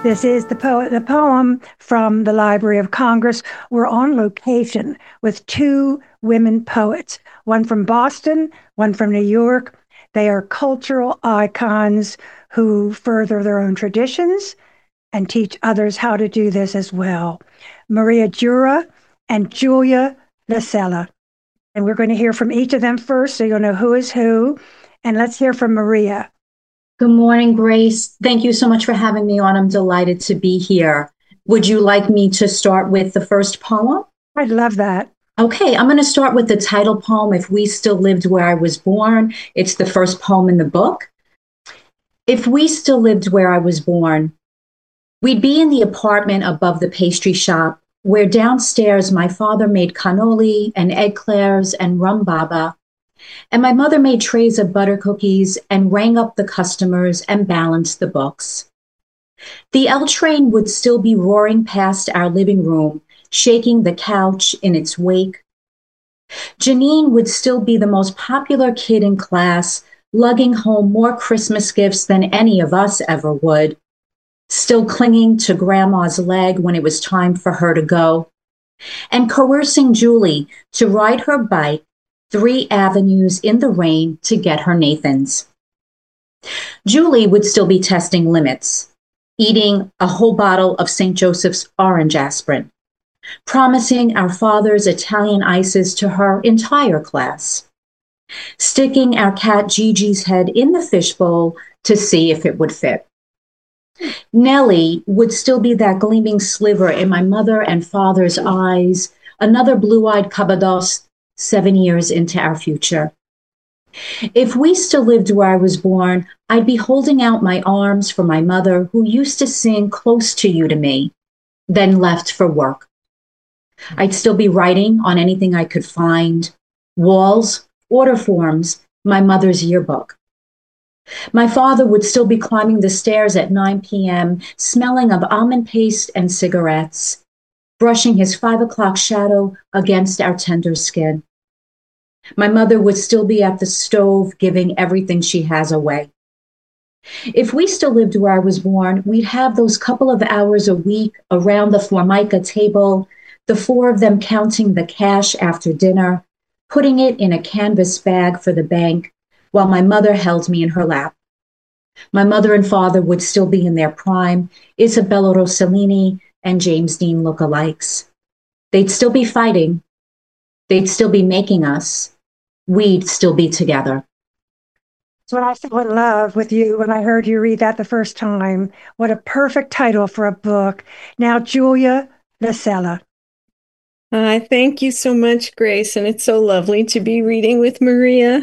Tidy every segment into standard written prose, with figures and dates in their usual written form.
This is the poem from the Library of Congress. We're on location with two women poets, one from Boston, one from New York. They are cultural icons who further their own traditions and teach others how to do this as well. Maria Jura and Julia Lascella. And we're going to hear from each of them first, so you'll know who is who. And let's hear from Maria. Good morning, Grace. Thank you so much for having me on. I'm delighted to be here. Would you like me to start with the first poem? I'd love that. Okay, I'm going to start with the title poem, If We Still Lived Where I Was Born. It's the first poem in the book. If we still lived where I was born, we'd be in the apartment above the pastry shop, where downstairs my father made cannoli and eclairs and rum baba, and my mother made trays of butter cookies and rang up the customers and balanced the books. The L train would still be roaring past our living room, shaking the couch in its wake. Janine would still be the most popular kid in class, lugging home more Christmas gifts than any of us ever would, still clinging to Grandma's leg when it was time for her to go, and coercing Julie to ride her bike 3 avenues in the rain to get her Nathan's. Julie would still be testing limits, eating a whole bottle of St. Joseph's orange aspirin, promising our father's Italian ices to her entire class, sticking our cat Gigi's head in the fishbowl to see if it would fit. Nellie would still be that gleaming sliver in my mother and father's eyes, another blue-eyed Cabados 7 years into our future. If we still lived where I was born, I'd be holding out my arms for my mother, who used to sing Close to You to me, then left for work. I'd still be writing on anything I could find, walls, order forms, my mother's yearbook. My father would still be climbing the stairs at 9 p.m., smelling of almond paste and cigarettes, brushing his 5 o'clock shadow against our tender skin. My mother would still be at the stove giving everything she has away. If we still lived where I was born, we'd have those couple of hours a week around the Formica table, the 4 of them counting the cash after dinner, putting it in a canvas bag for the bank, while my mother held me in her lap. My mother and father would still be in their prime, Isabella Rossellini and James Dean lookalikes. They'd still be fighting. They'd still be making us. We'd still be together. So I fell in love with you when I heard you read that the first time. What a perfect title for a book. Now, Julia Lascella. Thank you so much, Grace, and it's so lovely to be reading with Maria.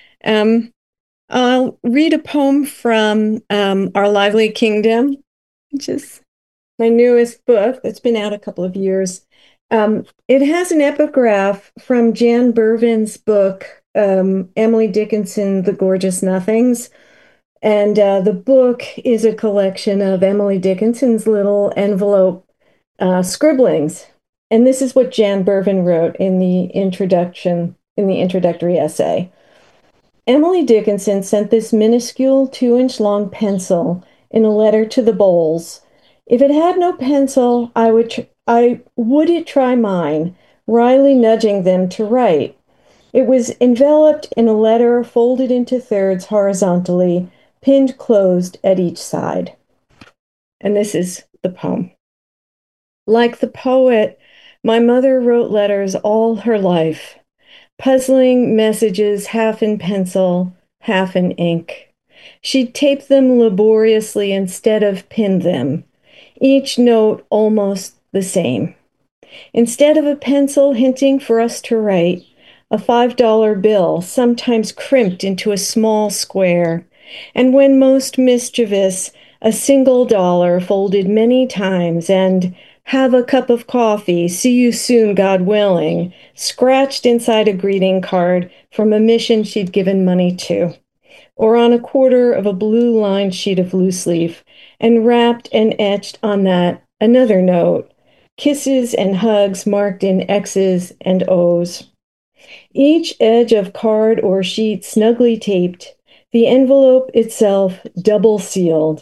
I'll read a poem from Our Lively Kingdom, which is my newest book that's been out a couple of years. It has an epigraph from Jan Bervin's book, Emily Dickinson, The Gorgeous Nothings. And the book is a collection of Emily Dickinson's little envelope scribblings. And this is what Jan Bervin wrote in the introductory essay. Emily Dickinson sent this minuscule 2-inch long pencil in a letter to the Bowles. If it had no pencil, would it try mine, wryly nudging them to write. It was enveloped in a letter folded into thirds horizontally, pinned closed at each side. And this is the poem. Like the poet, my mother wrote letters all her life, puzzling messages half in pencil, half in ink. She'd tape them laboriously instead of pin them, each note almost the same. Instead of a pencil hinting for us to write, a $5 bill sometimes crimped into a small square, and when most mischievous, a single dollar folded many times and "Have a cup of coffee, see you soon, God willing," scratched inside a greeting card from a mission she'd given money to, or on a quarter of a blue-lined sheet of loose leaf, and wrapped and etched on that another note, kisses and hugs marked in X's and O's. Each edge of card or sheet snugly taped, the envelope itself double sealed,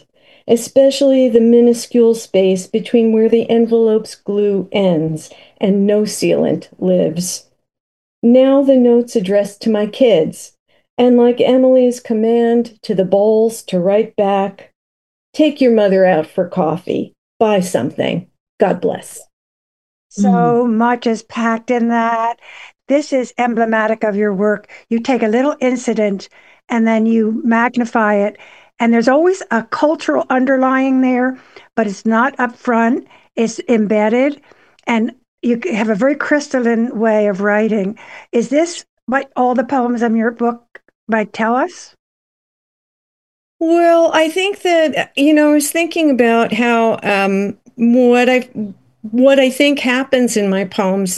especially the minuscule space between where the envelope's glue ends and no sealant lives. Now the note's addressed to my kids, and like Emily's command to the bowls to write back, take your mother out for coffee, buy something. God bless. So much is packed in that. This is emblematic of your work. You take a little incident and then you magnify it. And there's always a cultural underlying there, but it's not upfront, it's embedded. And you have a very crystalline way of writing. Is this what all the poems in your book might tell us? Well, I think that, I was thinking about how what I think happens in my poems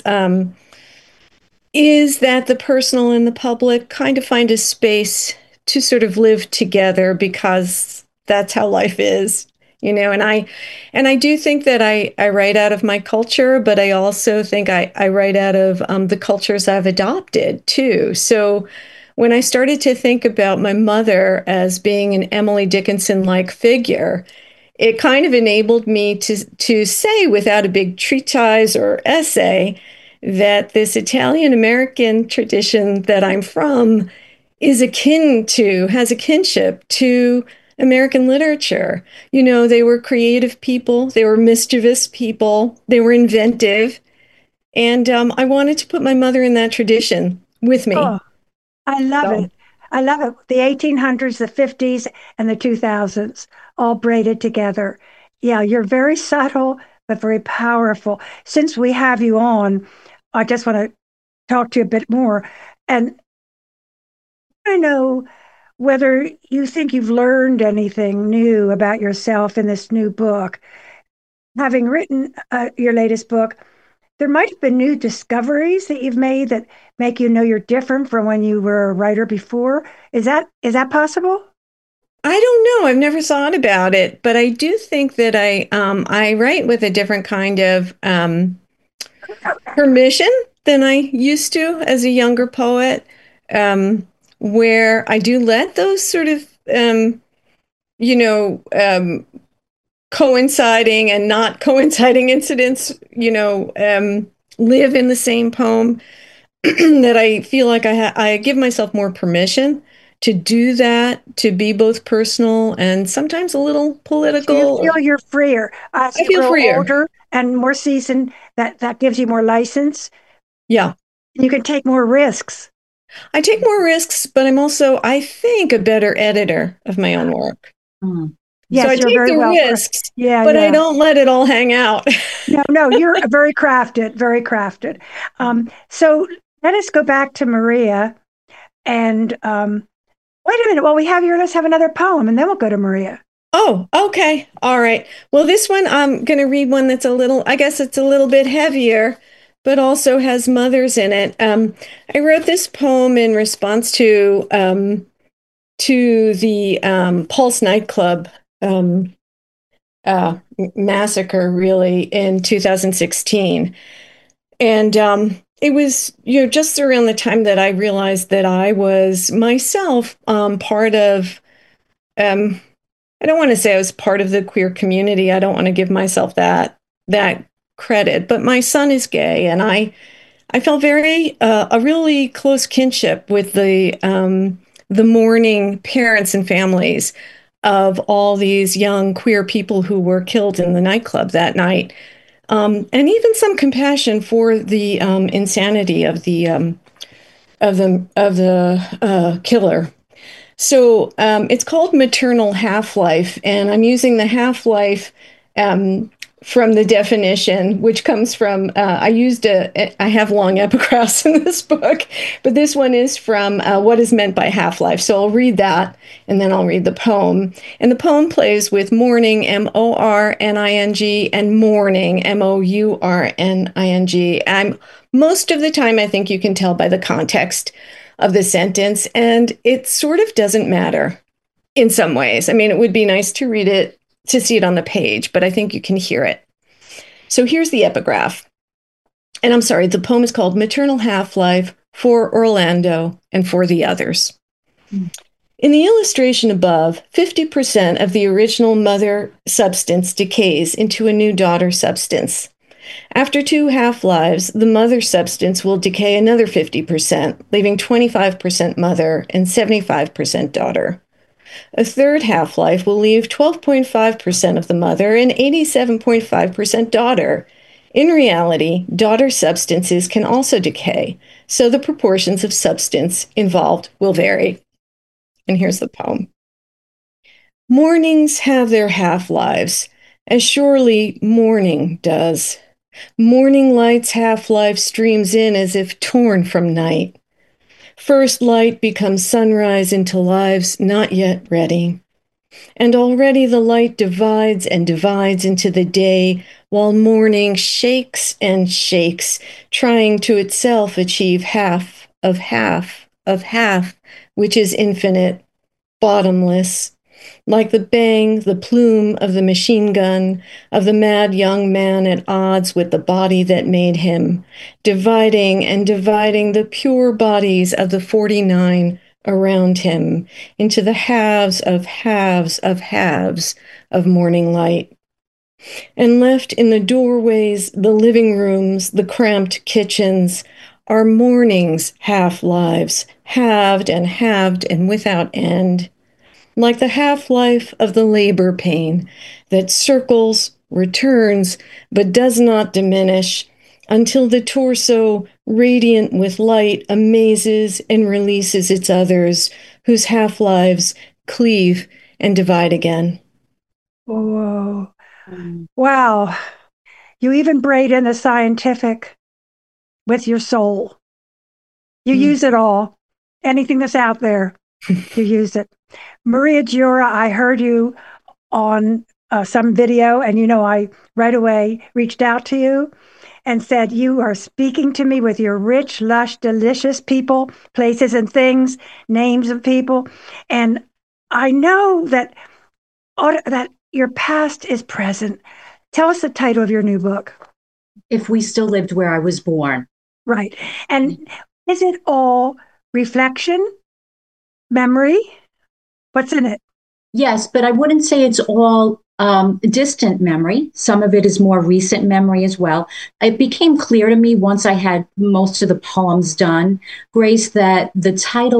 is that the personal and the public kind of find a space to sort of live together because that's how life is, and I do think that I write out of my culture, but I also think I write out of the cultures I've adopted too. So when I started to think about my mother as being an Emily Dickinson-like figure, it kind of enabled me to say without a big treatise or essay that this Italian American tradition that I'm from is has a kinship to American literature. They were creative people, they were mischievous people, they were inventive. And I wanted to put my mother in that tradition with me. Oh, I love So it. I love it. The 1800s, the 50s, and the 2000s all braided together. Yeah, you're very subtle, but very powerful. Since we have you on, I just want to talk to you a bit more. And I know whether you think you've learned anything new about yourself in this new book. Having written your latest book, there might have been new discoveries that you've made that make you know you're different from when you were a writer before. Is that possible? I don't know. I've never thought about it, but I do think that I write with a different kind of permission than I used to as a younger poet, where I do let those sort of you know um, coinciding and not coinciding incidents, live in the same poem. That I feel like I give myself more permission to do that, to be both personal and sometimes a little So you political. feel you're freer as I you feel grow freer. older and more seasoned. That gives you more license. Yeah. You can take more risks. I take more risks, but I'm also, I think, a better editor of my own work. Mm. So I Yes, you're take very the well. risks, Yeah, but I yeah. don't let it all hang out. No, no, you're very crafted, very crafted. So let us go back to Maria and wait a minute. While we have you, let's have another poem and then we'll go to Maria. Oh, okay. All right. Well, this one, I'm going to read one that's I guess it's a little bit heavier, but also has mothers in it. I wrote this poem in response to the Pulse nightclub massacre, really, in 2016. And it was, just around the time that I realized that I was myself part of, I don't want to say I was part of the queer community. I don't want to give myself that credit, but my son is gay, and I felt a really close kinship with the mourning parents and families of all these young queer people who were killed in the nightclub that night, and even some compassion for the insanity of the killer. So it's called Maternal Half-Life, and I'm using the half-life um, from the definition, which comes from, I have long epigraphs in this book, but this one is from What is Meant by Half-Life. So I'll read that, and then I'll read the poem. And the poem plays with mourning, morning, and mourning, mourning. Most of the time, I think you can tell by the context of the sentence, and it sort of doesn't matter in some ways. I mean, it would be nice to read it, to see it on the page, but I think you can hear it. So here's the epigraph. And I'm sorry, the poem is called Maternal Half-Life, for Orlando and for the others. In the illustration above, 50% of the original mother substance decays into a new daughter substance. After 2 half-lives, the mother substance will decay another 50%, leaving 25% mother and 75% daughter. A third half-life will leave 12.5% of the mother and 87.5% daughter. In reality, daughter substances can also decay, so the proportions of substance involved will vary. And here's the poem. Mornings have their half-lives, as surely morning does. Morning light's half-life streams in as if torn from night. First light becomes sunrise into lives not yet ready. And already the light divides and divides into the day, while morning shakes and shakes, trying to itself achieve half of half of half, which is infinite, bottomless, like the bang, the plume of the machine gun, of the mad young man at odds with the body that made him, dividing and dividing the pure bodies of the 49 around him into the halves of halves of halves of morning light. And left in the doorways, the living rooms, the cramped kitchens, are morning's half-lives, halved and without end, like the half-life of the labor pain that circles, returns, but does not diminish until the torso, radiant with light, amazes and releases its others, whose half-lives cleave and divide again. Whoa. Wow. You even braid in the scientific with your soul. You use it all. Anything that's out there, you use it. Maria Giora, I heard you on some video, and I right away reached out to you and said, you are speaking to me with your rich, lush, delicious people, places and things, names of people. And I know that your past is present. Tell us the title of your new book. If We Still Lived Where I Was Born. Right. And is it all reflection, memory? What's in it? Yes, but I wouldn't say it's all distant memory. Some of it is more recent memory as well. It became clear to me once I had most of the poems done, Grace, that the title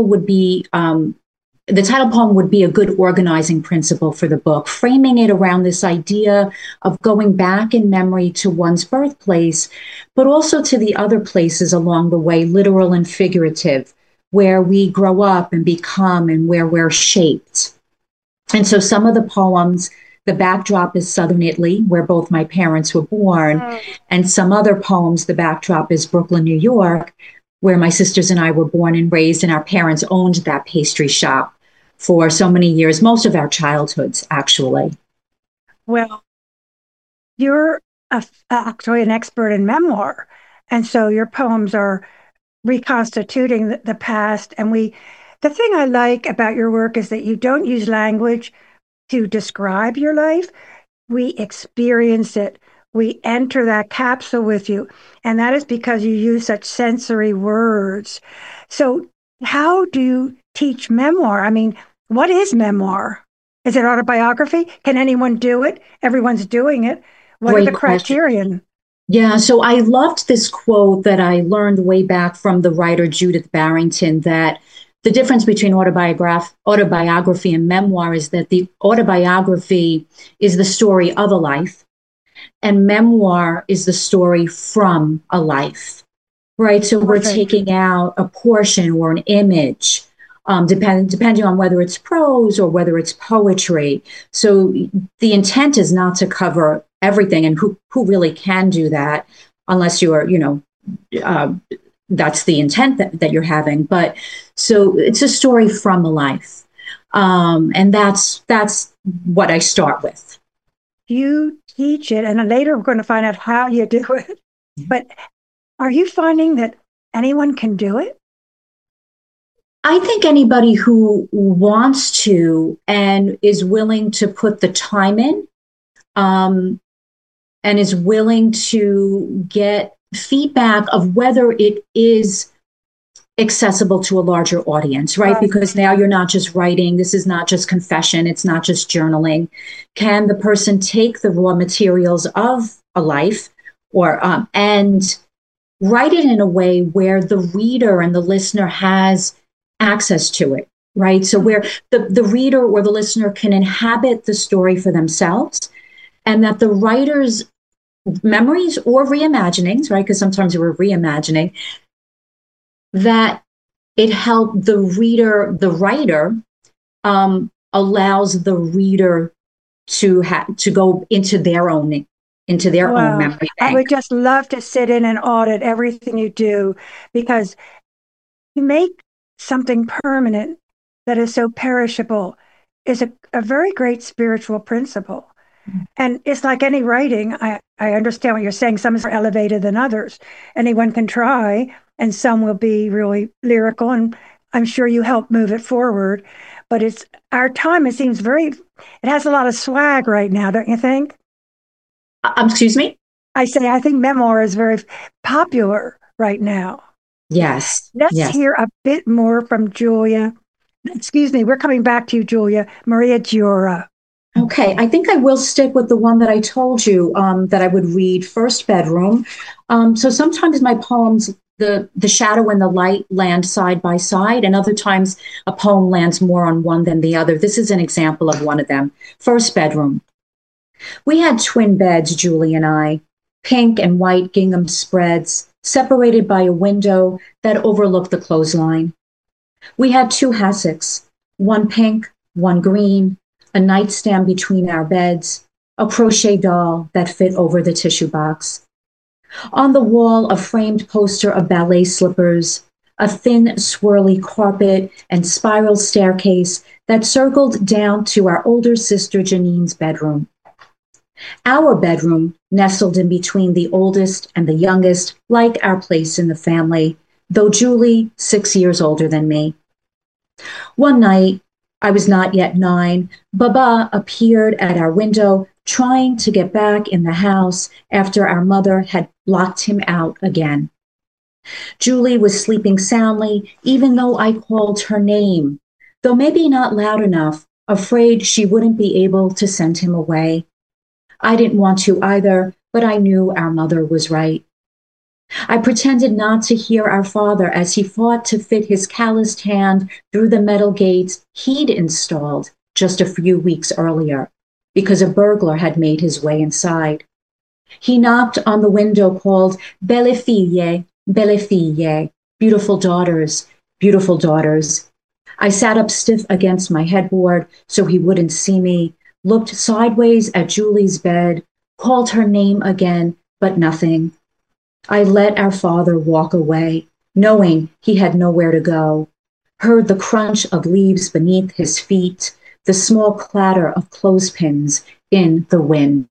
poem would be a good organizing principle for the book, framing it around this idea of going back in memory to one's birthplace, but also to the other places along the way, literal and figurative, where we grow up and become and where we're shaped. And so some of the poems, the backdrop is Southern Italy, where both my parents were born. And some other poems, the backdrop is Brooklyn, New York, where my sisters and I were born and raised, and our parents owned that pastry shop for so many years, most of our childhoods, actually. Well, you're actually an expert in memoir. And so your poems are reconstituting the past. And the thing I like about your work is that you don't use language to describe your life. We experience it. We enter that capsule with you. And that is because you use such sensory words. So how do you teach memoir? I mean, what is memoir? Is it autobiography? Can anyone do it? Everyone's doing it. What are the criterion? Yeah, so I loved this quote that I learned way back from the writer Judith Barrington, that the difference between autobiography and memoir is that the autobiography is the story of a life, and memoir is the story from a life, right? So we're taking out a portion or an image, depending on whether it's prose or whether it's poetry. So the intent is not to cover everything, and who really can do that unless you are, that's the intent that you're having. But so it's a story from a life. And that's what I start with. You teach it, and later we're going to find out how you do it. But are you finding that anyone can do it? I think anybody who wants to and is willing to put the time in, and is willing to get feedback of whether it is accessible to a larger audience, right? Right. Because now you're not just writing, this is not just confession, it's not just journaling. Can the person take the raw materials of a life or and write it in a way where the reader and the listener has access to it, right? So where the reader or the listener can inhabit the story for themselves, and that the writer's memories or reimaginings, right? Because sometimes we're reimagining, that it helped the reader, the writer allows the reader to go into their own Wow. memory I bank. would just love to sit in and audit everything you do, because you make something permanent that is so perishable is a very great spiritual principle. And it's like any writing. I understand what you're saying. Some is more elevated than others. Anyone can try, and some will be really lyrical. And I'm sure you help move it forward. But it's our time, it seems it has a lot of swag right now, don't you think? Excuse me? I think memoir is very popular right now. Yes, Let's yes. hear a bit more from Julia. Excuse me, we're coming back to you, Julia. Maria Giora. Okay, I think I will stick with the one that I told you that I would read, First Bedroom. So sometimes my poems, the shadow and the light land side by side, and other times a poem lands more on one than the other. This is an example of one of them. First Bedroom. We had twin beds, Julie and I, pink and white gingham spreads, separated by a window that overlooked the clothesline. We had two hassocks, one pink, one green, a nightstand between our beds, a crochet doll that fit over the tissue box. On the wall, a framed poster of ballet slippers, a thin, swirly carpet, and spiral staircase that circled down to our older sister Janine's bedroom. Our bedroom, nestled in between the oldest and the youngest, like our place in the family, though Julie, 6 years older than me. One night, I was not yet 9, Baba appeared at our window, trying to get back in the house after our mother had locked him out again. Julie was sleeping soundly, even though I called her name, though maybe not loud enough, afraid she wouldn't be able to send him away. I didn't want to either, but I knew our mother was right. I pretended not to hear our father as he fought to fit his calloused hand through the metal gates he'd installed just a few weeks earlier, because a burglar had made his way inside. He knocked on the window, called Belle fille, belle fille, beautiful daughters, beautiful daughters. I sat up stiff against my headboard so he wouldn't see me, looked sideways at Julie's bed, called her name again, but nothing. I let our father walk away, knowing he had nowhere to go, heard the crunch of leaves beneath his feet, the small clatter of clothespins in the wind.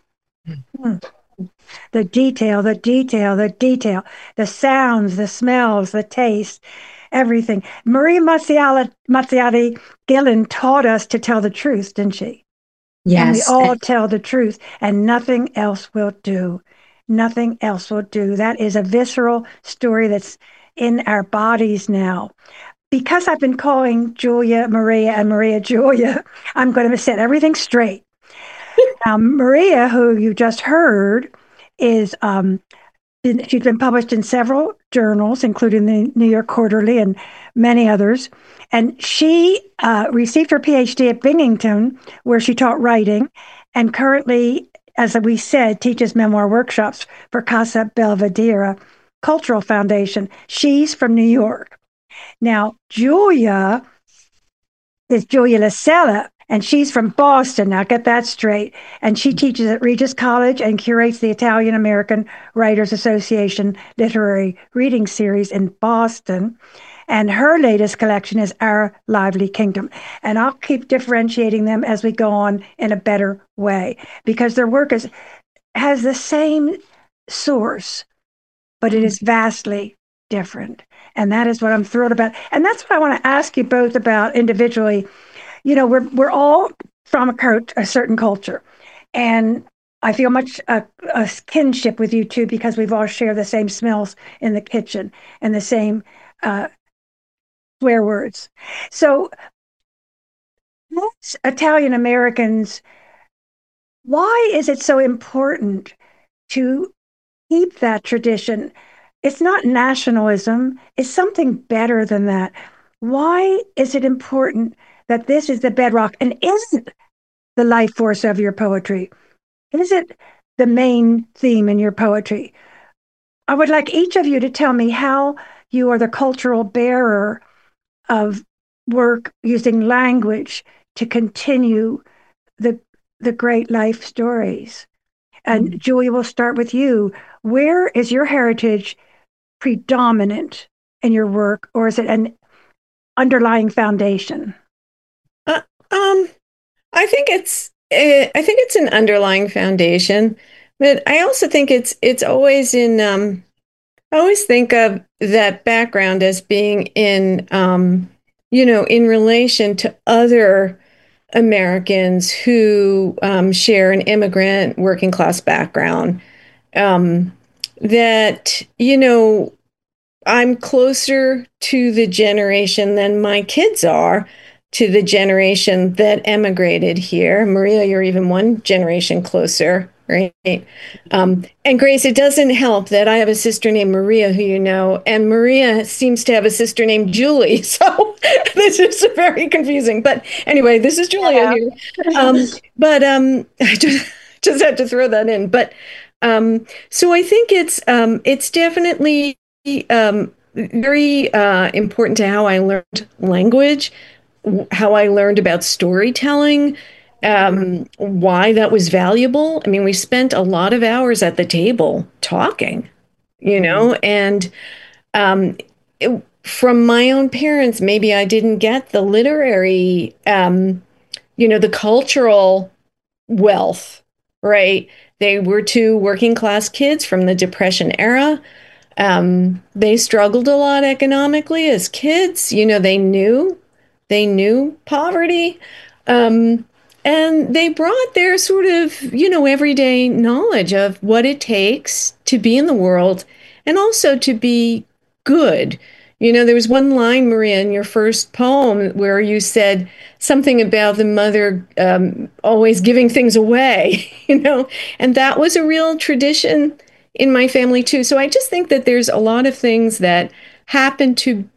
The detail, the detail, the detail, the sounds, the smells, the taste, everything. Maria Mazziotti Gillen taught us to tell the truth, didn't she? And we Yes. all tell the truth, and nothing else will do. Nothing else will do. That is a visceral story that's in our bodies now. Because I've been calling Julia Maria and Maria Julia, I'm going to set everything straight. Now, Maria, who you just heard, is she's been published in several journals, including the New York Quarterly and many others. And she received her PhD at Binghamton, where she taught writing, and currently, as we said, teaches memoir workshops for Casa Belvedere Cultural Foundation. She's from New York. Now, Julia is Julia Lascella, and she's from Boston. Now, get that straight. And she teaches at Regis College and curates the Italian American Writers Association Literary Reading Series in Boston. And her latest collection is Our Lively Kingdom. And I'll keep differentiating them as we go on in a better way, because their work has the same source, but it is vastly different. And that is what I'm thrilled about. And that's what I want to ask you both about individually. You know, we're all from a certain culture. And I feel much a kinship with you two, because we've all shared the same smells in the kitchen and the same uh, swear words. So, as Italian Americans, why is it so important to keep that tradition? It's not nationalism, it's something better than that. Why is it important that this is the bedrock? And is it the life force of your poetry? Is it the main theme in your poetry? I would like each of you to tell me how you are the cultural bearer of work using language to continue the great life stories. And Julia, we'll start with you. Where is your heritage predominant in your work, or is it an underlying foundation? I think it's an underlying foundation, but I also think it's always in. I always think of that background as being in, in relation to other Americans who share an immigrant working class background. That I'm closer to the generation than my kids are to the generation that emigrated here. Maria, you're even one generation closer, right? And Grace, it doesn't help that I have a sister named Maria, who you know, and Maria seems to have a sister named Julie. So this is very confusing. But anyway, this is Julia here. I just had to throw that in. But so I think it's definitely very important to how I learned language, how I learned about storytelling, why that was valuable. I mean, we spent a lot of hours at the table talking, and from my own parents, maybe I didn't get the literary, the cultural wealth, right? They were two working class kids from the Depression era. They struggled a lot economically as kids. They knew poverty. And they brought their sort of, everyday knowledge of what it takes to be in the world and also to be good. There was one line, Maria, in your first poem where you said something about the mother always giving things away, and that was a real tradition in my family too. So I just think that there's a lot of things that happen to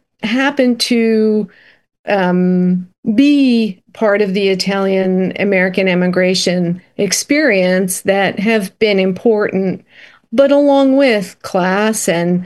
be part of the Italian American immigration experience that have been important, but along with class and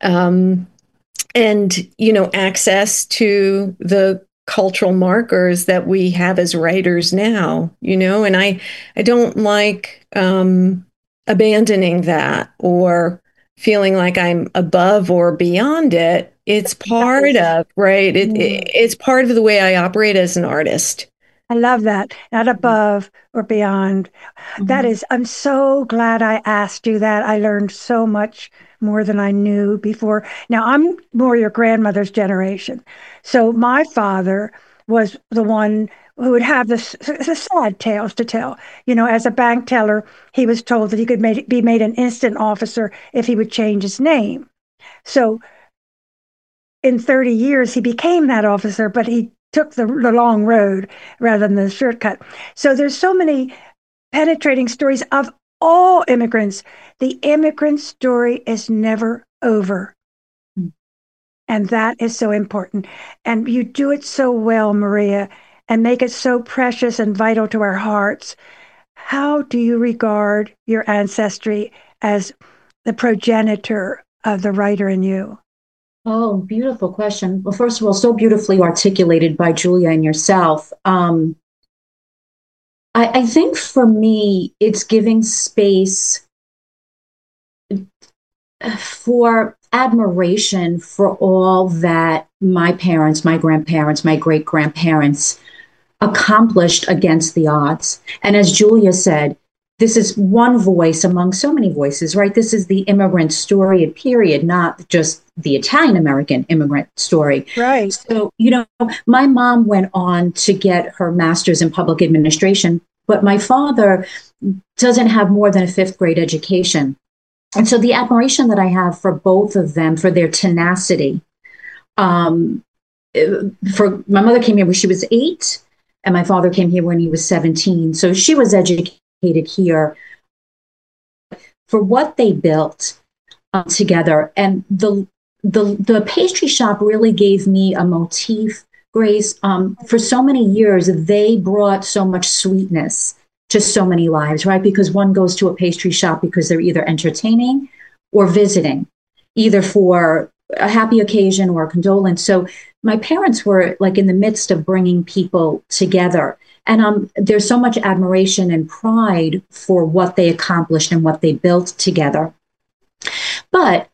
access to the cultural markers that we have as writers now, and I don't like abandoning that or feeling like I'm above or beyond it. It's part of, right? It's part of the way I operate as an artist. I love that. Not above or beyond. That is, I'm so glad I asked you that. I learned so much more than I knew before. Now, I'm more your grandmother's generation. So my father was the one who would have the sad tales to tell. As a bank teller, he was told that he could be made an instant officer if he would change his name. So in 30 years, he became that officer, but he took the long road rather than the shortcut. So there's so many penetrating stories of all immigrants. The immigrant story is never over. And that is so important. And you do it so well, Maria, and make it so precious and vital to our hearts. How do you regard your ancestry as the progenitor of the writer in you? Oh, beautiful question. Well, first of all, so beautifully articulated by Julia and yourself. I think for me, it's giving space for admiration for all that my parents, my grandparents, my great-grandparents accomplished against the odds. And as Julia said, this is one voice among so many voices, right? This is the immigrant story, period, not just the Italian American immigrant story. Right. So, my mom went on to get her master's in public administration, but my father doesn't have more than a fifth grade education. And so the admiration that I have for both of them, for their tenacity, Um, for my mother came here when she was 8, and my father came here when he was 17. So she was educated here for what they built together. And the pastry shop really gave me a motif, Grace. For so many years, they brought so much sweetness to so many lives, right? Because one goes to a pastry shop because they're either entertaining or visiting, either for a happy occasion or a condolence. So my parents were like in the midst of bringing people together. And there's so much admiration and pride for what they accomplished and what they built together. But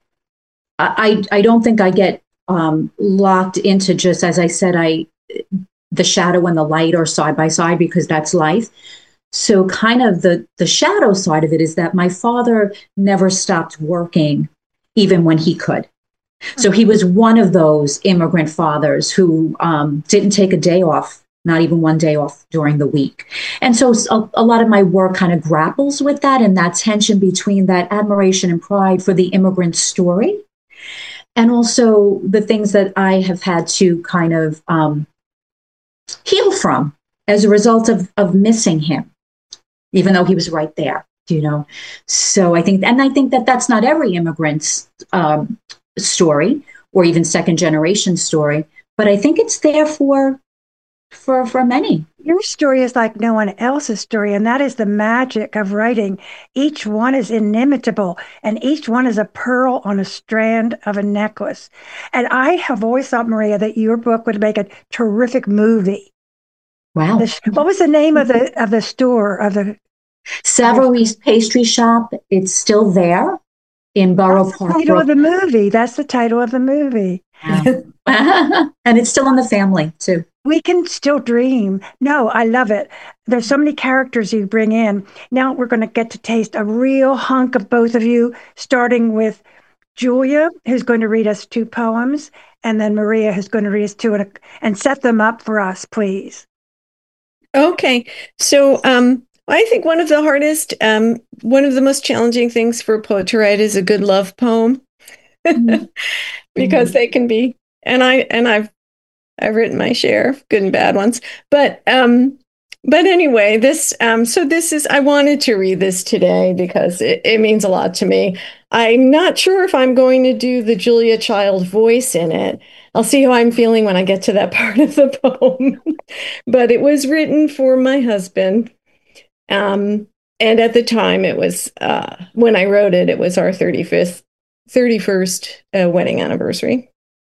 I don't think I get locked into just, as I said, the shadow and the light are side by side because that's life. So kind of the shadow side of it is that my father never stopped working even when he could. So he was one of those immigrant fathers who didn't take a day off, not even one day off during the week. And so a lot of my work kind of grapples with that and that tension between that admiration and pride for the immigrant story and also the things that I have had to kind of heal from as a result of missing him, even though he was right there, you know. So I think that that's not every immigrant's story or even second generation story, but I think it's there for many. Your story is like no one else's story, and that is the magic of writing. Each one is inimitable, and each one is a pearl on a strand of a necklace. And I have always thought, Maria, that your book would make a terrific movie. Wow. What was the name of the store, of the Savory's Pastry Shop? It's still there in Borough Park. Title of the movie. That's the title of the movie. Wow. And it's still in the family too. We can still dream. No, I love it. There's so many characters you bring in. Now we're going to get to taste a real hunk of both of you, starting with Julia, who's going to read us 2 poems, and then Maria, who's going to read us 2, and set them up for us, please. Okay. So I think one of the hardest, one of the most challenging things for a poet to write is a good love poem. Because they can be, and I've written my share of good and bad ones, but anyway, this is, I wanted to read this today because it means a lot to me. I'm not sure if I'm going to do the Julia Child voice in it. I'll see how I'm feeling when I get to that part of the poem. But it was written for my husband. And at the time it was, when I wrote it, it was our 31st wedding anniversary.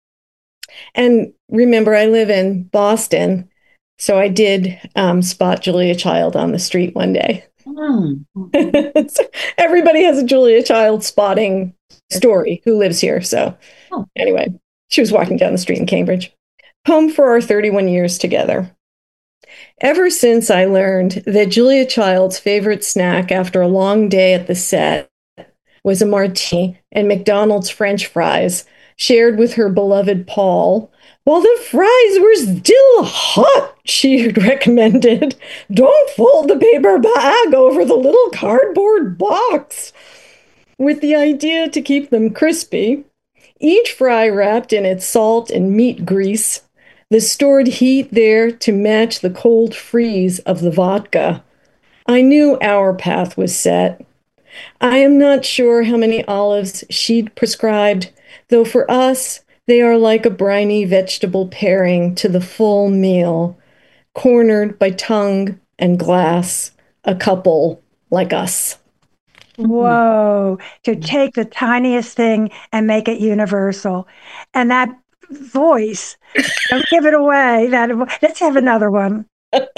And remember, I live in Boston, so I did spot Julia Child on the street one day. So everybody has a Julia Child spotting story who lives here. So anyway, she was walking down the street in Cambridge. Poem for our 31 years together. Ever since I learned that Julia Child's favorite snack after a long day at the set was a martini and McDonald's French fries shared with her beloved Paul, while the fries were still hot, she had recommended, don't fold the paper bag over the little cardboard box. With the idea to keep them crispy, each fry wrapped in its salt and meat grease, the stored heat there to match the cold freeze of the vodka. I knew our path was set. I am not sure how many olives she'd prescribed, though for us, they are like a briny vegetable pairing to the full meal, cornered by tongue and glass, a couple like us. Whoa, to take the tiniest thing and make it universal. And that voice, don't give it away. Let's have another one.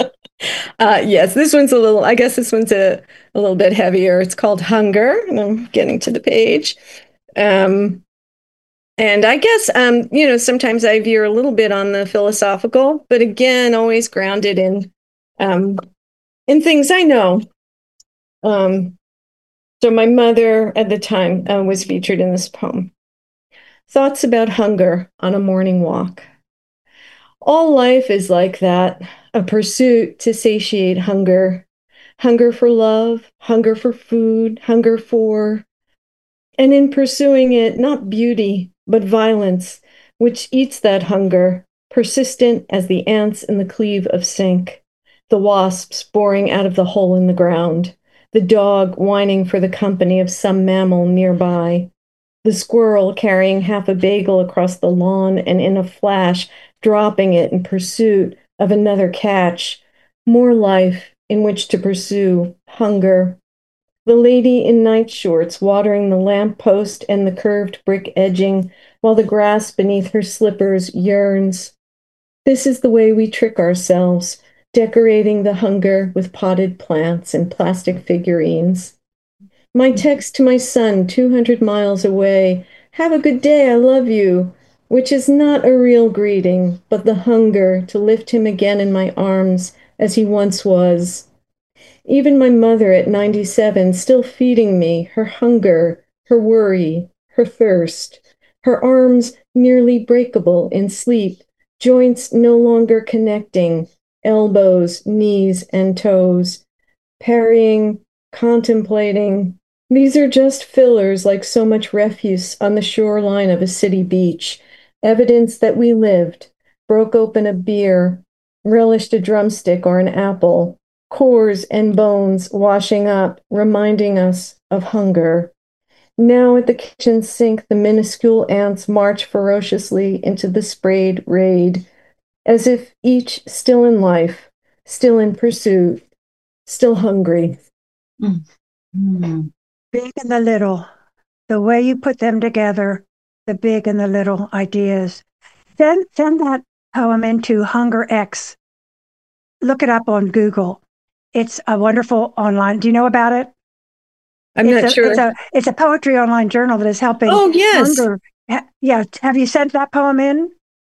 Yes, this one's I guess this one's a little bit heavier. It's called Hunger, and I'm getting to the page. And I guess, sometimes I veer a little bit on the philosophical, but again, always grounded in things I know. So my mother at the time was featured in this poem. Thoughts about hunger on a morning walk. All life is like that, a pursuit to satiate hunger. Hunger for love, hunger for food, hunger for... And in pursuing it, not beauty, but violence, which eats that hunger, persistent as the ants in the cleave of sink, the wasps boring out of the hole in the ground, the dog whining for the company of some mammal nearby, the squirrel carrying half a bagel across the lawn and in a flash dropping it in pursuit of another catch, more life in which to pursue hunger. The lady in night shorts watering the lamp post and the curved brick edging while the grass beneath her slippers yearns. This is the way we trick ourselves, decorating the hunger with potted plants and plastic figurines. My text to my son 200 miles away, "Have a good day, I love you," which is not a real greeting, but the hunger to lift him again in my arms as he once was. Even my mother at 97 still feeding me her hunger, her worry, her thirst, her arms nearly breakable in sleep, joints no longer connecting, elbows, knees, and toes, parrying, contemplating. These are just fillers like so much refuse on the shoreline of a city beach, evidence that we lived, broke open a beer, relished a drumstick or an apple, cores and bones washing up, reminding us of hunger. Now at the kitchen sink, the minuscule ants march ferociously into the sprayed raid, as if each still in life, still in pursuit, still hungry. Mm. Mm. Big and the little, the way you put them together, the big and the little ideas. Send that poem into Hunger X. Look it up on Google. It's a wonderful online. Do you know about it? I'm not sure. It's a poetry online journal that is helping. Oh, yes. Hunger. Yeah. Have you sent that poem in?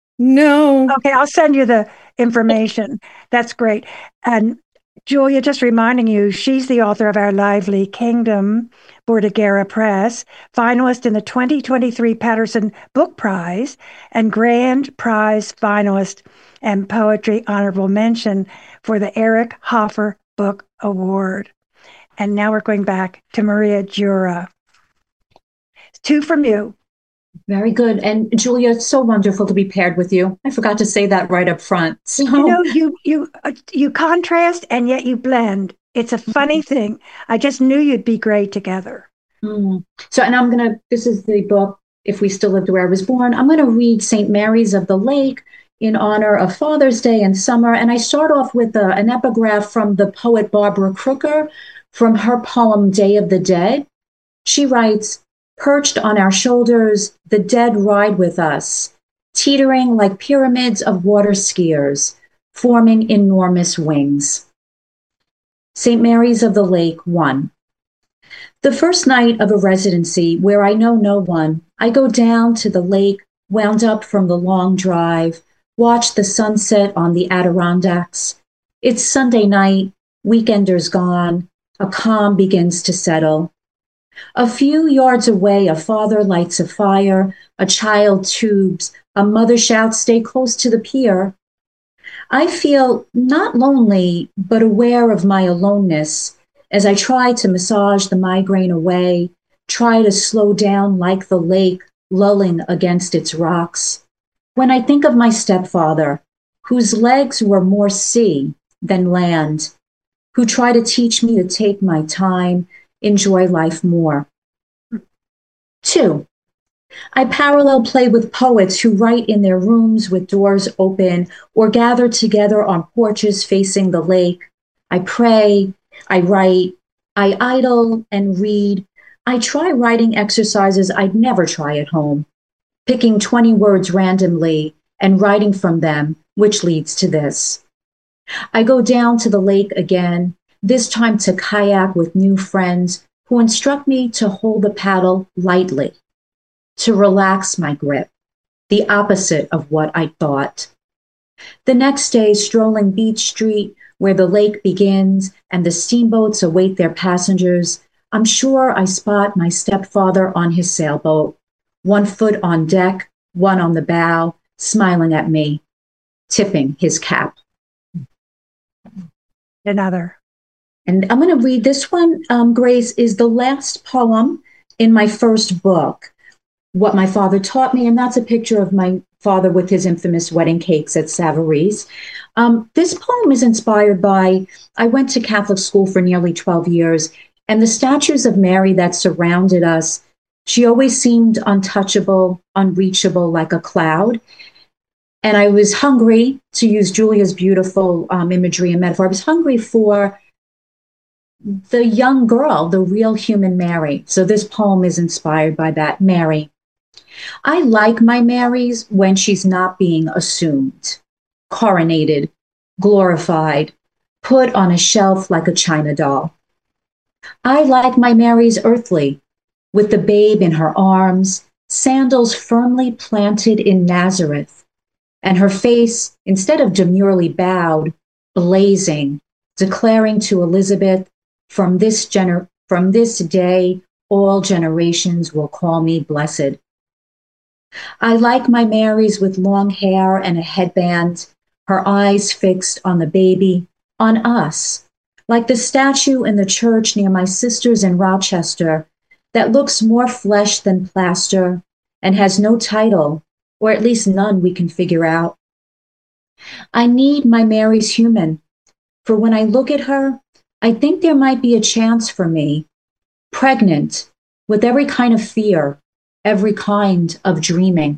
No. Okay, I'll send you the information. That's great. And Julia, just reminding you, she's the author of Our Lively Kingdom, Bordighera Press, finalist in the 2023 Patterson Book Prize, and grand prize finalist and poetry honorable mention for the Eric Hoffer Book Award. And now we're going back to Maria Jura. 2 from you. Very good. And Julia, it's so wonderful to be paired with you. I forgot to say that right up front. So, you contrast and yet you blend. It's a funny thing. I just knew you'd be great together. So, and this is the book, If We Still Lived Where I Was Born. I'm going to read St. Mary's of the Lake in honor of Father's Day and summer. And I start off with an epigraph from the poet Barbara Crooker from her poem, Day of the Dead. She writes, "Perched on our shoulders, the dead ride with us, teetering like pyramids of water skiers, forming enormous wings." St. Mary's of the Lake 1. The first night of a residency where I know no one, I go down to the lake, wound up from the long drive, watch the sunset on the Adirondacks. It's Sunday night, weekenders gone, a calm begins to settle. A few yards away, a father lights a fire, a child tubes, a mother shouts, "Stay close to the pier." I feel not lonely, but aware of my aloneness as I try to massage the migraine away, try to slow down like the lake, lulling against its rocks. When I think of my stepfather, whose legs were more sea than land, who tried to teach me to take my time, enjoy life more. 2, I parallel play with poets who write in their rooms with doors open or gather together on porches facing the lake. I pray, I write, I idle and read. I try writing exercises I'd never try at home, picking 20 words randomly and writing from them, which leads to this. I go down to the lake again, this time to kayak with new friends who instruct me to hold the paddle lightly, to relax my grip, the opposite of what I thought. The next day, strolling Beach Street, where the lake begins and the steamboats await their passengers, I'm sure I spot my stepfather on his sailboat, one foot on deck, one on the bow, smiling at me, tipping his cap. Another. And I'm going to read this one, Grace, is the last poem in my first book, What My Father Taught Me. And that's a picture of my father with his infamous wedding cakes at Savary's. This poem is inspired by, I went to Catholic school for nearly 12 years, and the statues of Mary that surrounded us, she always seemed untouchable, unreachable, like a cloud. And I was hungry, to use Julia's beautiful imagery and metaphor, I was hungry for the young girl, the real human Mary. So this poem is inspired by that, Mary. I like my Marys when she's not being assumed, coronated, glorified, put on a shelf like a china doll. I like my Marys earthly, with the babe in her arms, sandals firmly planted in Nazareth, and her face, instead of demurely bowed, blazing, declaring to Elizabeth, from this day, all generations will call me blessed. I like my Marys with long hair and a headband, her eyes fixed on the baby, on us, like the statue in the church near my sister's in Rochester that looks more flesh than plaster and has no title, or at least none we can figure out. I need my Mary's human, for when I look at her, I think there might be a chance for me, pregnant with every kind of fear, every kind of dreaming.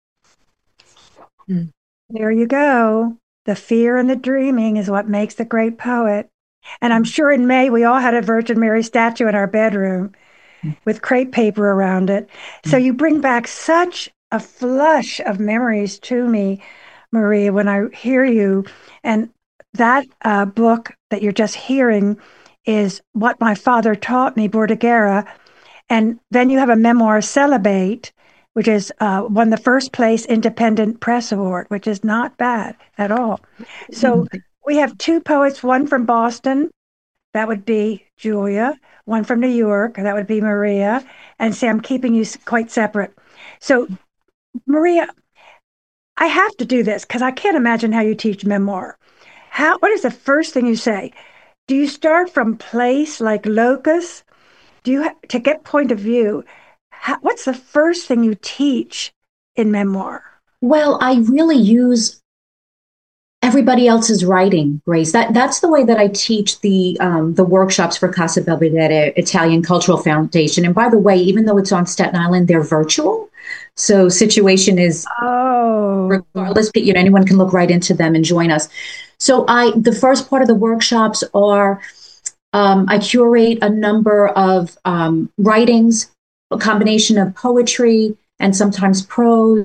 There you go. The fear and the dreaming is what makes the great poet. And I'm sure in May, we all had a Virgin Mary statue in our bedroom with crepe paper around it. So you bring back such a flush of memories to me, Maria, when I hear you. And that book that you're just hearing is What My Father Taught Me, Bordighera. And then you have a memoir, Celibate, which is won the first place Independent Press Award, which is not bad at all. So we have two poets, one from Boston, that would be Julia, one from New York, that would be Maria, and say, I'm keeping you quite separate. So Maria, I have to do this because I can't imagine how you teach memoir. What is the first thing you say? Do you start from place like locus? Do you to get point of view? What's the first thing you teach in memoir? Well, I really use everybody else's writing, Grace. That's the way that I teach the workshops for Casa Belvedere Italian Cultural Foundation. And by the way, even though it's on Staten Island, they're virtual. So situation is regardless, anyone can look right into them and join us. So the first part of the workshops are I curate a number of writings, a combination of poetry and sometimes prose,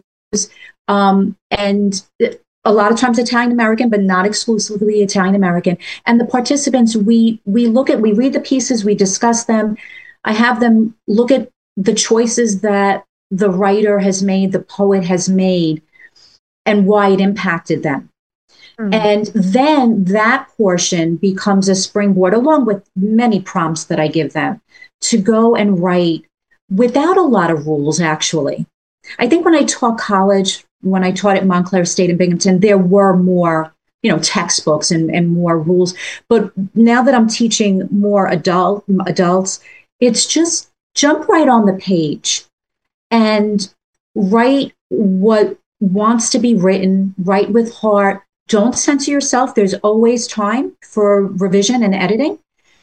and a lot of times Italian American, but not exclusively Italian American. And the participants, we read the pieces, we discuss them. I have them look at the choices that the writer has made, the poet has made, and why it impacted them. And then that portion becomes a springboard, along with many prompts that I give them, to go and write without a lot of rules, actually. I think when I taught college, when I taught at Montclair State in Binghamton, there were more, textbooks and more rules. But now that I'm teaching more adults, it's just jump right on the page and write what wants to be written, write with heart. Don't censor yourself. There's always time for revision and editing.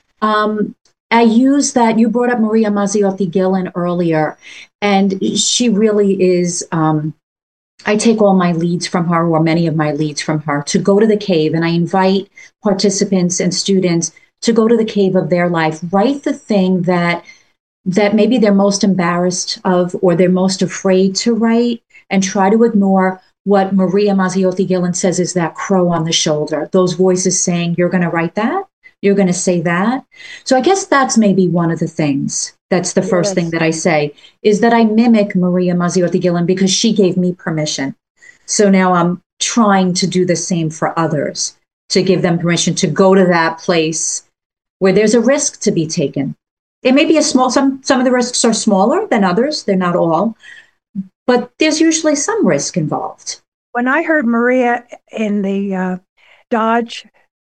I use that. You brought up Maria Mazziotti Gillen earlier, and she really is, I take all my leads from her, or many of my leads from her, to go to the cave. And I invite participants and students to go to the cave of their life, write the thing that maybe they're most embarrassed of, or they're most afraid to write, and try to ignore what Maria Mazziotti Gillen says is that crow on the shoulder, those voices saying, you're going to write that, you're going to say that. So I guess that's maybe one of the things. That's the first thing that I say, is that I mimic Maria Mazziotti Gillen because she gave me permission. So now I'm trying to do the same for others, to give them permission to go to that place where there's a risk to be taken. It may be some of the risks are smaller than others. They're not all. But there's usually some risk involved. When I heard Maria in the Dodge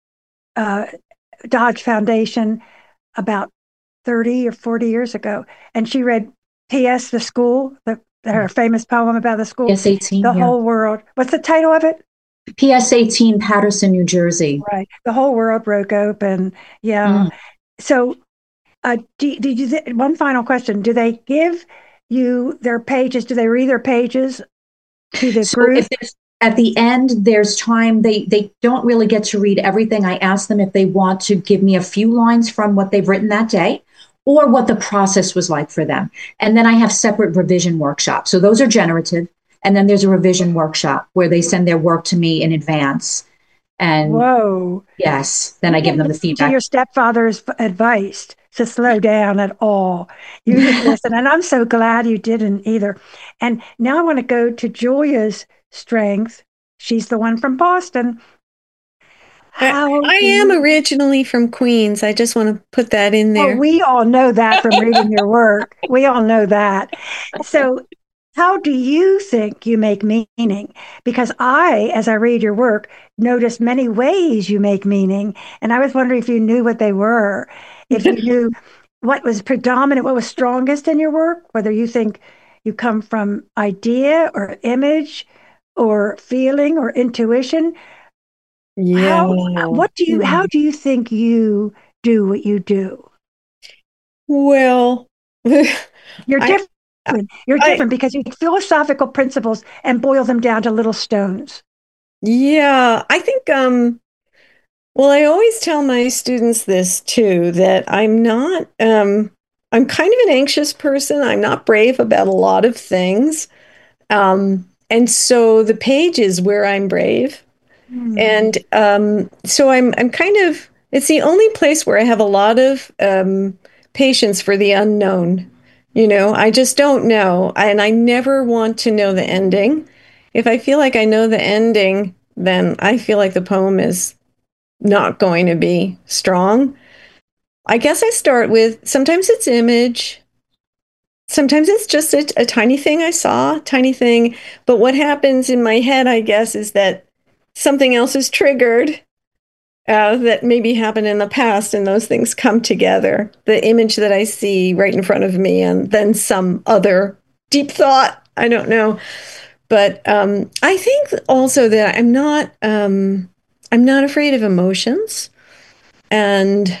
Foundation about 30 or 40 years ago, and she read P.S. the school, the her famous poem about the school. PS 18, The yeah. whole world. What's the title of it? PS 18, Paterson, New Jersey. Right. The whole world broke open. Yeah. So, did you? One final question: do they give you their pages? Do they read their pages to the So group? if there's, at the end, there's time, they don't really get to read everything. I ask them if they want to give me a few lines from what they've written that day or what the process was like for them. And then I have separate revision workshops. So those are generative. And then there's a revision workshop where they send their work to me in advance. And Whoa. yes, then I give them the To feedback. your stepfather's advice to slow down at all. You just listen. And I'm so glad you didn't either. And now I want to go to Julia's strength. She's the one from Boston. I am originally from Queens. I just want to put that in there. Well, we all know that from reading your work. We all know that. So, how do you think you make meaning? Because I, as I read your work, notice many ways you make meaning. And I was wondering if you knew what they were, if you knew what was predominant, what was strongest in your work, whether you think you come from idea or image or feeling or intuition. Yeah. How do you think you do what you do? Well, You're different. You're different because you take philosophical principles and boil them down to little stones. Yeah, I think well, I always tell my students this too, that I'm kind of an anxious person. I'm not brave about a lot of things. And so the page is where I'm brave. And so I'm kind of, it's the only place where I have a lot of patience for the unknown. I just don't know. And I never want to know the ending. If I feel like I know the ending, then I feel like the poem is not going to be strong. I guess I start with sometimes it's image. Sometimes it's just a tiny thing I saw, tiny thing. But what happens in my head, I guess, is that something else is triggered that maybe happened in the past, and those things come together. The image that I see right in front of me, and then some other deep thought. I don't know, but I think also that I'm not afraid of emotions and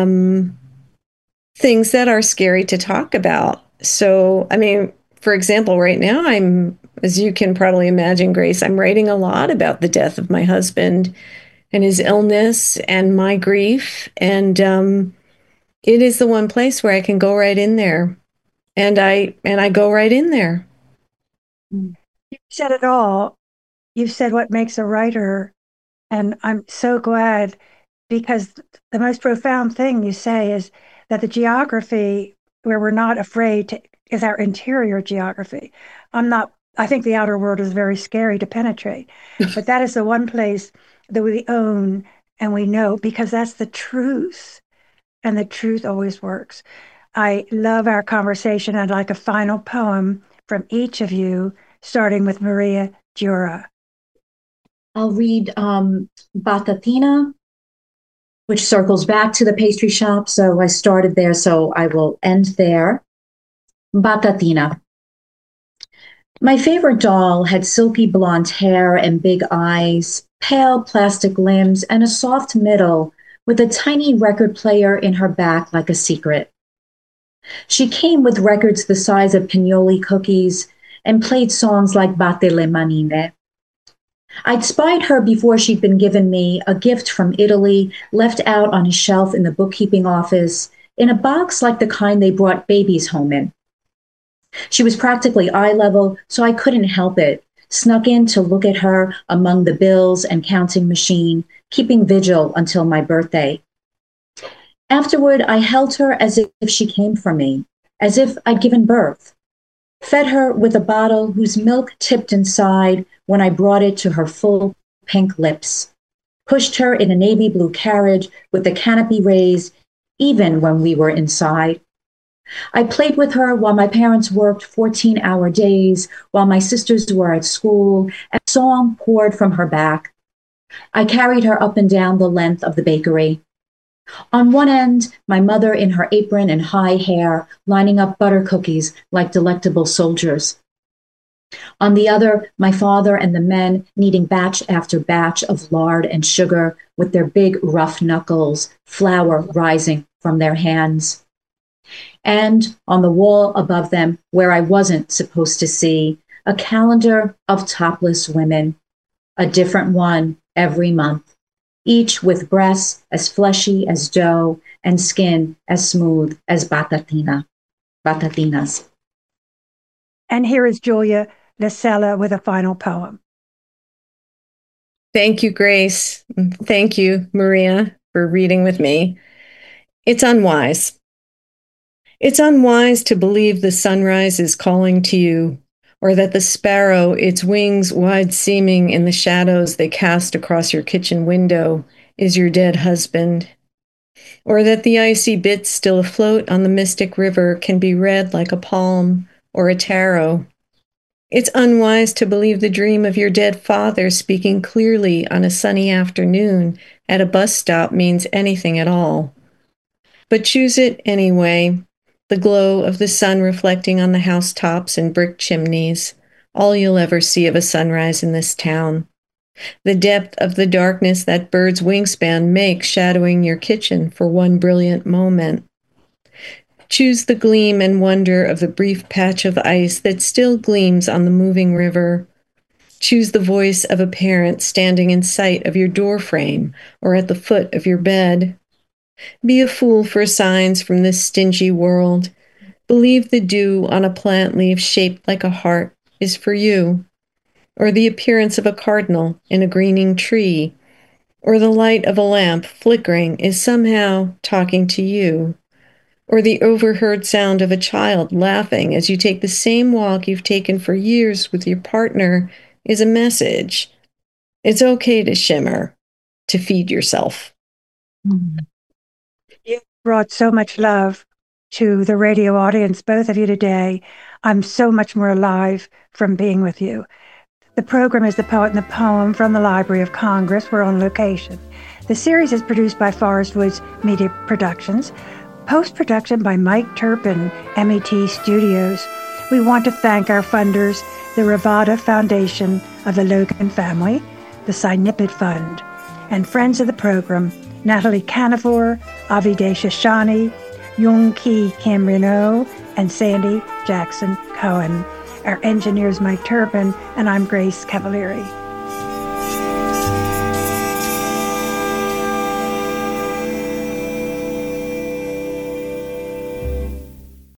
things that are scary to talk about. So, I mean, for example, right now as you can probably imagine, Grace, I'm writing a lot about the death of my husband and his illness and my grief. And it is the one place where I can go right in there. And I go right in there. You said it all. You said what makes a writer. And I'm so glad because the most profound thing you say is that the geography where we're not afraid to, is our interior geography. I think the outer world is very scary to penetrate, but that is the one place that we own and we know because that's the truth. And the truth always works. I love our conversation. I'd like a final poem from each of you, starting with Maria Jura. I'll read Batatina, which circles back to the pastry shop. So I started there, so I will end there. Batatina. My favorite doll had silky blonde hair and big eyes, pale plastic limbs, and a soft middle with a tiny record player in her back like a secret. She came with records the size of pinoli cookies and played songs like Batte le manine. I'd spied her before she'd been given me a gift from Italy, left out on a shelf in the bookkeeping office, in a box like the kind they brought babies home in. She was practically eye level, so I couldn't help it. Snuck in to look at her among the bills and counting machine, keeping vigil until my birthday. Afterward, I held her as if she came from me, as if I'd given birth. Fed her with a bottle whose milk tipped inside when I brought it to her full pink lips. Pushed her in a navy blue carriage with the canopy raised, even when we were inside. I played with her while my parents worked 14-hour days, while my sisters were at school, and song poured from her back. I carried her up and down the length of the bakery. On one end, my mother in her apron and high hair, lining up butter cookies like delectable soldiers. On the other, my father and the men kneading batch after batch of lard and sugar with their big rough knuckles, flour rising from their hands. And on the wall above them, where I wasn't supposed to see, a calendar of topless women, a different one every month, each with breasts as fleshy as dough and skin as smooth as batatinas. And here is Julia Lascella with a final poem. Thank you, Grace. Thank you, Maria, for reading with me. It's unwise. It's unwise to believe the sunrise is calling to you, or that the sparrow, its wings wide seeming in the shadows they cast across your kitchen window, is your dead husband, or that the icy bits still afloat on the mystic river can be read like a palm or a tarot. It's unwise to believe the dream of your dead father speaking clearly on a sunny afternoon at a bus stop means anything at all. But choose it anyway. The glow of the sun reflecting on the housetops and brick chimneys, all you'll ever see of a sunrise in this town. The depth of the darkness that bird's wingspan makes shadowing your kitchen for one brilliant moment. Choose the gleam and wonder of the brief patch of ice that still gleams on the moving river. Choose the voice of a parent standing in sight of your doorframe or at the foot of your bed. Be a fool for signs from this stingy world. Believe the dew on a plant leaf shaped like a heart is for you, or the appearance of a cardinal in a greening tree, or the light of a lamp flickering is somehow talking to you, or the overheard sound of a child laughing as you take the same walk you've taken for years with your partner is a message. It's okay to shimmer, to feed yourself. You brought so much love to the radio audience, both of you today. I'm so much more alive from being with you. The program is The Poet and the Poem from the Library of Congress. We're on location. The series is produced by Forest Woods Media Productions. Post-production by Mike Turpin, MET Studios. We want to thank our funders, the Ravada Foundation of the Logan family, the Sinipid Fund, and friends of the program, Natalie Canavor, Avideh Shashani, Yung Ki Kim Renault, and Sandy Jackson Cohen. Our engineer is Mike Turpin, and I'm Grace Cavalieri.